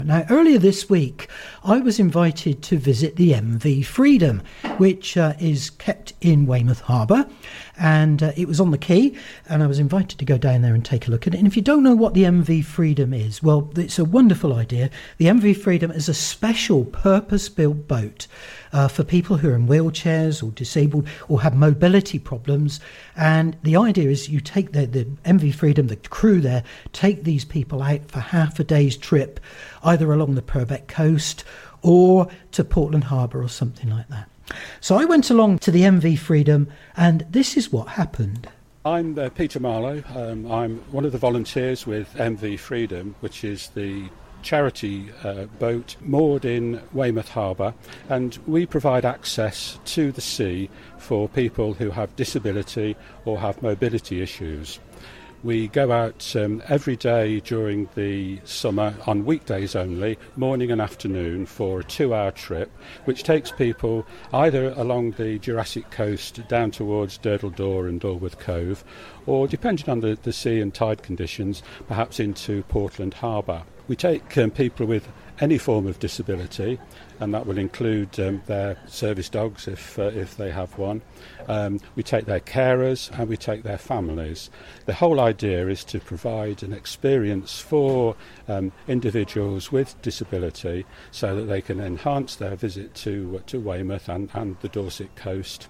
Now, earlier this week, I was invited to visit the MV Freedom, which is kept in Weymouth Harbour, and it was on the quay, and I was invited to go down there and take a look at it. And if you don't know what the MV Freedom is, well, it's a wonderful idea. The MV Freedom is a special purpose-built boat for people who are in wheelchairs or disabled or have mobility problems. And the idea is you take the MV Freedom, the crew there, take these people out for half a day's trip, either along the Purbeck coast or to Portland Harbour or something like that. So I went along to the MV Freedom, and this is what happened. I'm Peter Marlowe. I'm one of the volunteers with MV Freedom, which is the charity boat moored in Weymouth Harbour, and we provide access to the sea for people who have disability or have mobility issues. We go out every day during the summer on weekdays only, morning and afternoon, for a 2-hour trip, which takes people either along the Jurassic Coast down towards Durdle Door and Dorworth Cove, or, depending on the sea and tide conditions, perhaps into Portland Harbour. We take people with any form of disability, and that will include their service dogs if they have one. We take their carers and we take their families. The whole idea is to provide an experience for individuals with disability so that they can enhance their visit to Weymouth and the Dorset coast,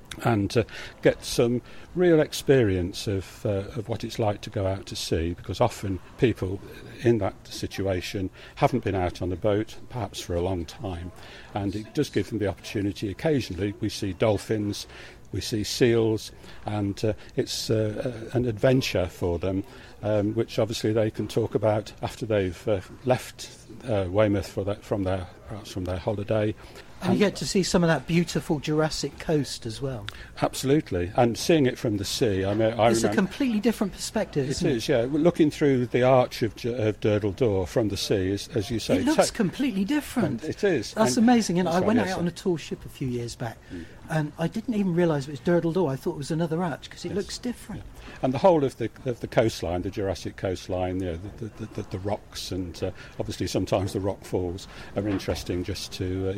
and get some real experience of what it's like to go out to sea, because often people in that situation haven't been out on a boat perhaps for a long time, and it does give them the opportunity. Occasionally we see dolphins, we see seals, and it's an adventure for them, which obviously they can talk about after they've left Weymouth from their holiday. And you get to see some of that beautiful Jurassic Coast as well. Absolutely, and seeing it from the sea. It's a completely different perspective, isn't it? It is, yeah. Looking through the arch of Durdle Door from the sea, as you say. It looks completely different. It is. That's amazing. And I went out on a tall ship a few years back, and I didn't even realise it was Durdle Door. I thought it was another arch, because it looks different. Yeah. And the whole of the coastline, the Jurassic coastline, the rocks, and obviously sometimes the rock falls are interesting just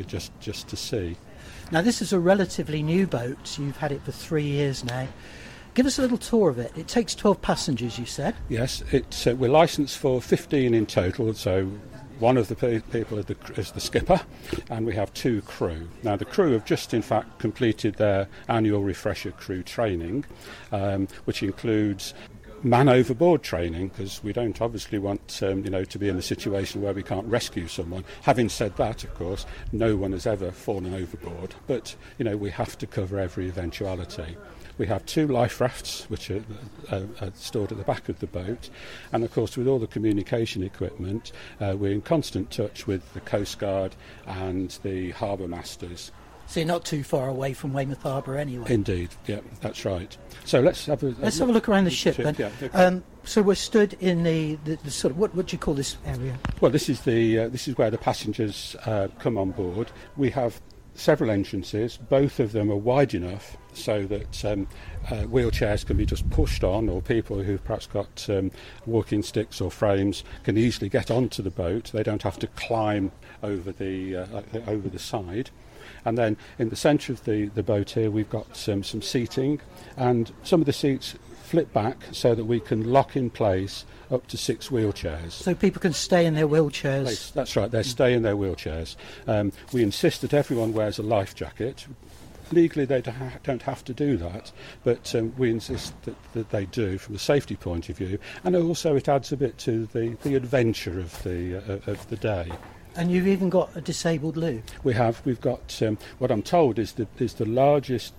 to see. Now, this is a relatively new boat. You've had it for 3 years now. Give us a little tour of it. It takes 12 passengers, you said. Yes, we're licensed for 15 in total, so one of the people is the skipper, and we have 2 crew. Now, the crew have just, in fact, completed their annual refresher crew training, which includes man overboard training, because we don't obviously want to be in a situation where we can't rescue someone. Having said that, of course, no one has ever fallen overboard, but we have to cover every eventuality. We have 2 life rafts which are stored at the back of the boat, and of course with all the communication equipment we're in constant touch with the Coast Guard and the harbour masters. So you're not too far away from Weymouth Harbour anyway. Indeed, yeah, that's right. So let's have a look around the ship then. Yeah, okay. So we're stood in the sort of what do you call this area? Well, this is where the passengers come on board. We have several entrances. Both of them are wide enough so that wheelchairs can be just pushed on, or people who've perhaps got walking sticks or frames can easily get onto the boat. They don't have to climb over the side. And then in the centre of the boat here we've got some seating, and some of the seats flip back so that we can lock in place up to 6 wheelchairs. So people can stay in their wheelchairs? That's right, they stay in their wheelchairs. We insist that everyone wears a life jacket. Legally they don't have to do that, but we insist that they do from a safety point of view, and also it adds a bit to the adventure of the day. And you've even got a disabled loo? We've got what I'm told is the largest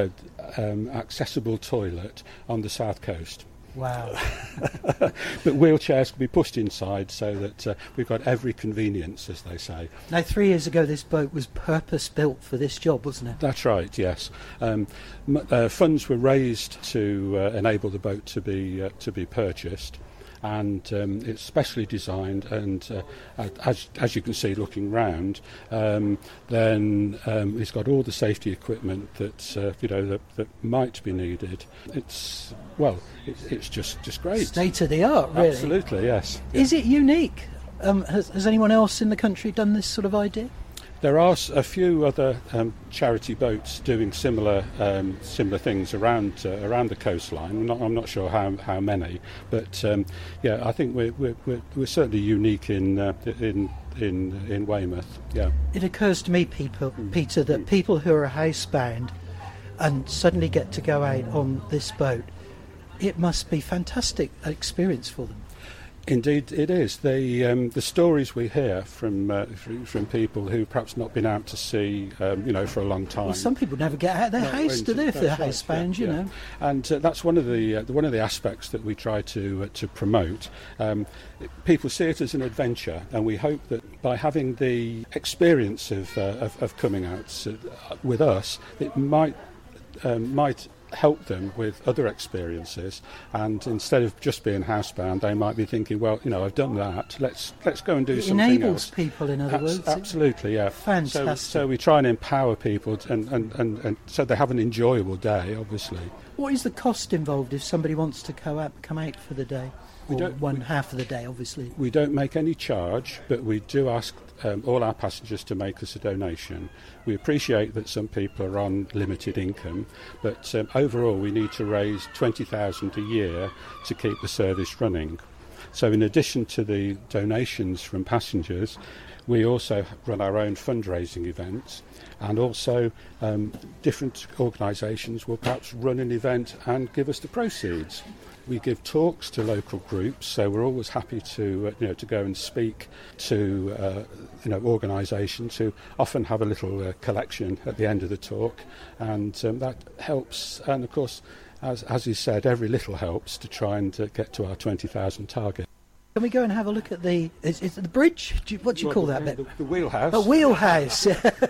accessible toilet on the south coast. Wow. But wheelchairs can be pushed inside, so that we've got every convenience, as they say. Now, 3 years ago this boat was purpose-built for this job, wasn't it? That's right, yes. Funds were raised to enable the boat to be purchased. And it's specially designed, and as you can see looking round, then it's got all the safety equipment that might be needed. It's just great. State of the art, really. Absolutely, yes. Is it unique? Has anyone else in the country done this sort of idea? There are a few other charity boats doing similar things around the coastline. I'm not sure how many, but I think we're certainly unique in Weymouth. Yeah. It occurs to me, Peter, that people who are housebound and suddenly get to go out on this boat, it must be a fantastic experience for them. Indeed, it is. The stories we hear from people who perhaps not been out to sea, for a long time. Well, some people never get out of their house, do they? If they're housebound, you know. And that's one of the aspects that we try to promote. People see it as an adventure, and we hope that by having the experience of coming out with us, it might help them with other experiences, and instead of just being housebound, they might be thinking, well, I've done that, let's go and do something else. It enables people, in other words. Absolutely, yeah. Fantastic. So we try and empower people and so they have an enjoyable day, obviously. What is the cost involved if somebody wants to come out for the day? Half of the day, obviously. We don't make any charge, but we do ask all our passengers to make us a donation. We appreciate that some people are on limited income, but overall we need to raise $20,000 a year to keep the service running. So in addition to the donations from passengers, we also run our own fundraising events, and also different organisations will perhaps run an event and give us the proceeds. We give talks to local groups, so we're always happy to go and speak to organisations who often have a little collection at the end of the talk, and that helps. And of course, as you said, every little helps to try and get to our 20,000 target. Can we go and have a look at the bridge? What do you call that bit? The wheelhouse. A wheelhouse.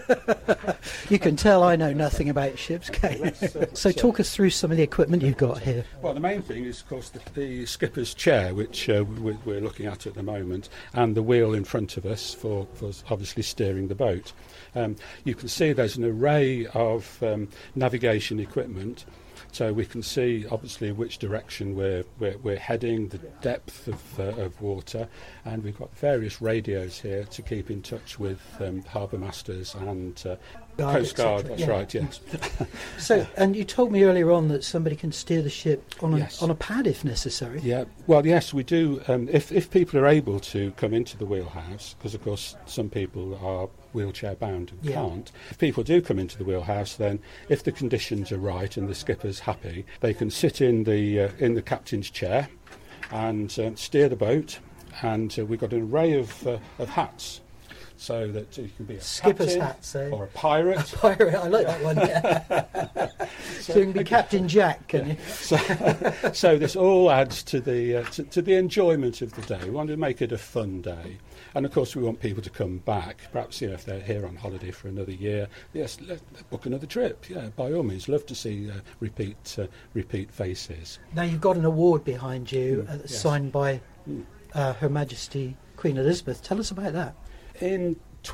You can tell I know nothing about ships, okay? So talk us through some of the equipment you've got here. Well, the main thing is, of course, the skipper's chair, which we're looking at the moment, and the wheel in front of us for obviously steering the boat. You can see there's an array of navigation equipment. So we can see, obviously, which direction we're heading, the depth of water, and we've got various radios here to keep in touch with harbour masters and Coast Guard. That's right, yes. So, and you told me earlier on that somebody can steer the ship on a pad if necessary. Yeah, well, yes, we do. If people are able to come into the wheelhouse, because of course some people are wheelchair bound and can't. If people do come into the wheelhouse, then if the conditions are right and the skipper's happy, they can sit in the captain's chair and steer the boat. And we've got an array of hats, so that you can be a skipper's captain or a pirate. A pirate, I like that one. Yeah. So you can be Captain Jack, can you? So this all adds to the enjoyment of the day. We want to make it a fun day. And of course, we want people to come back. Perhaps, if they're here on holiday for another year, yes, let's book another trip. Yeah, by all means, love to see repeat faces. Now you've got an award behind you, signed by Her Majesty Queen Elizabeth. Tell us about that. In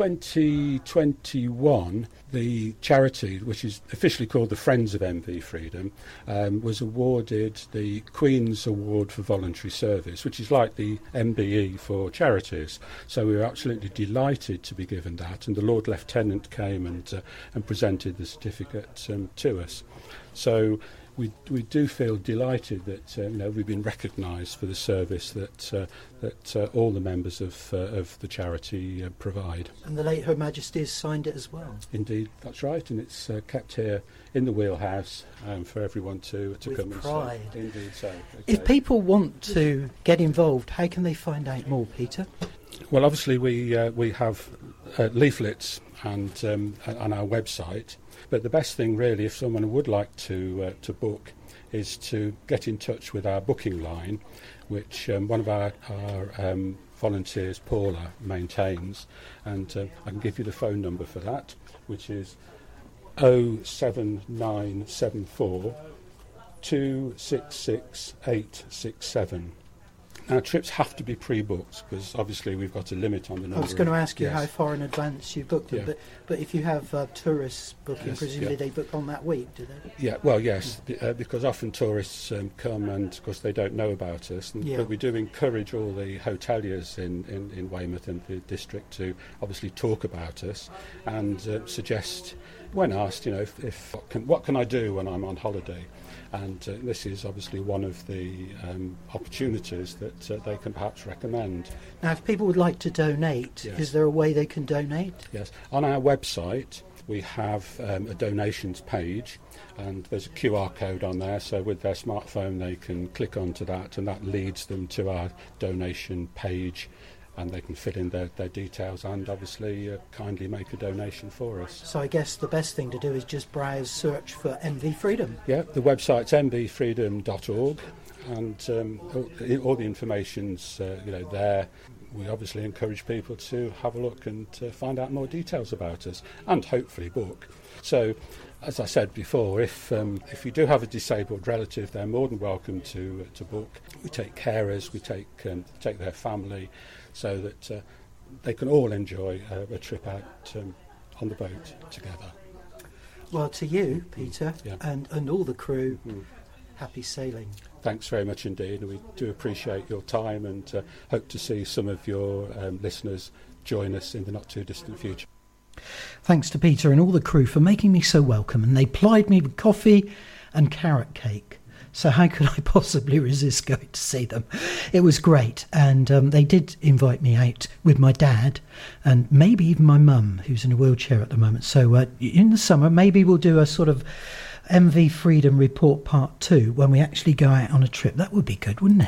2021, the charity, which is officially called the Friends of MV Freedom, was awarded the Queen's Award for Voluntary Service, which is like the MBE for charities. So we were absolutely delighted to be given that, and the Lord Lieutenant came and presented the certificate to us. So we do feel delighted that we've been recognised for the service that all the members of the charity provide. And the late Her Majesty has signed it as well. Indeed, that's right, and it's kept here in the wheelhouse for everyone to with come pride. and see. Indeed, so. Okay. If people want to get involved, how can they find out more, Peter? Well, obviously we have leaflets and on our website. But the best thing, really, if someone would like to book, is to get in touch with our booking line, which one of our volunteers, Paula, maintains. And I can give you the phone number for that, which is 07974 266 867. Now, trips have to be pre-booked because obviously we've got a limit on the number. I was going to ask you yes. how far in advance you booked them, Yeah. but if you have tourists booking, Yes, presumably yeah. they book on that week, do they? Yeah, well, yes, because often tourists come and, of course, they don't know about us. Yeah. But we do encourage all the hoteliers in Weymouth and the district to obviously talk about us and suggest, when asked, what can I do when I'm on holiday? And this is obviously one of the opportunities that they can perhaps recommend. Now, if people would like to donate, Yes. is there a way they can donate? Yes, on our website we have a donations page, and there's a QR code on there, so with their smartphone they can click onto that, and that leads them to our donation page, and they can fill in their details and obviously kindly make a donation for us. So I guess the best thing to do is just browse, search for MV Freedom. Yeah, the website's mvfreedom.org, and all the information's there. We obviously encourage people to have a look and find out more details about us and hopefully book. So, as I said before, if you do have a disabled relative, they're more than welcome to book. We take carers, we take their family, so that they can all enjoy a trip out on the boat together. Well, to you, Peter, Yeah. and all the crew, happy sailing. Thanks very much indeed, and we do appreciate your time and hope to see some of your listeners join us in the not too distant future. Thanks to Peter and all the crew for making me so welcome, and they plied me with coffee and carrot cake. So how could I possibly resist going to see them? It was great, and they did invite me out with my dad and maybe even my mum, who's in a wheelchair at the moment. So in the summer, maybe we'll do a sort of MV Freedom Report Part 2 when we actually go out on a trip. That would be good, wouldn't it?